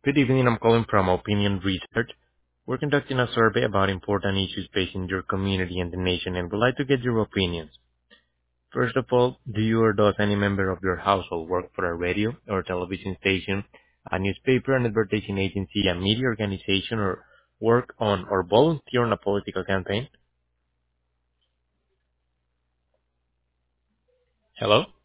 Good evening. I'm calling from Opinion Research. We're conducting a survey about important issues facing your community and the nation, and would like to get your opinions. First of all, do you or does any member of your household work for a radio or television station, a newspaper, an advertising agency, a media organization, or work on or volunteer on a political campaign? Hello?